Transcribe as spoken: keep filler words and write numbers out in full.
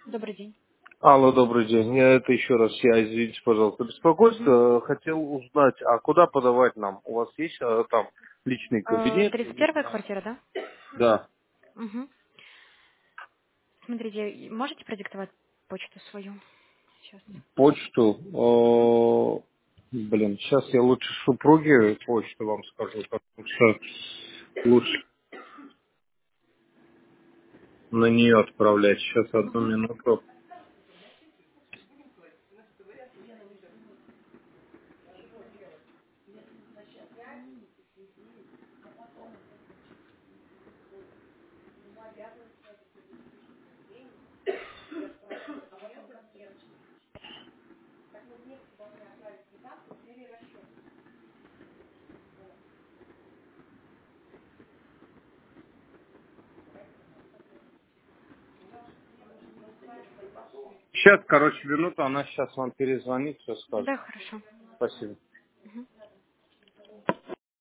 Добрый день. Алло, добрый день. Я это еще раз, я извините, пожалуйста. Мгм. Беспокойство. Хотел узнать, а куда подавать нам? У вас есть а, там личный Э, кабинет? тридцать первая квартира, да? Да. Угу. Смотрите, и можете продиктовать почту свою? Сейчас. Почту. О, блин, сейчас я лучше супруге почту вам скажу, потому что лучше на нее отправлять. Сейчас одну Угу. минуту. Сейчас, короче, минуту, она сейчас вам перезвонит, все скажет. Да, хорошо. Спасибо. Мгм.